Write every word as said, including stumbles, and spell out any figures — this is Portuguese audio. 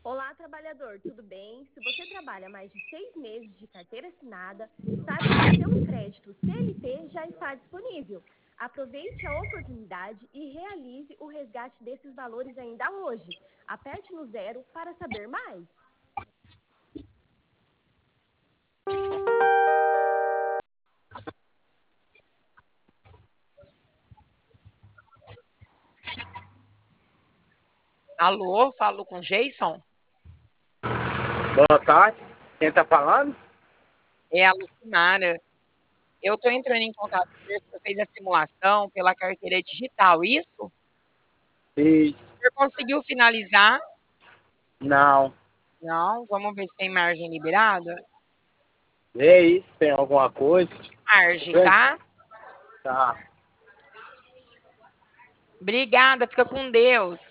Olá, trabalhador, tudo bem? Se você trabalha mais de seis meses de carteira assinada, saiba que o seu crédito C L T já está disponível. Aproveite a oportunidade e realize o resgate desses valores ainda hoje. Aperte no zero para saber mais. Alô, falo com Jason? Boa tarde. Quem tá falando? É a Lucimara. Eu estou entrando em contato com você, você fez a simulação pela carteira digital, isso? Isso. Você conseguiu finalizar? Não. Não, vamos ver se tem margem liberada. Vê aí se tem alguma coisa. Margem, tá? Tá. Obrigada, fica com Deus.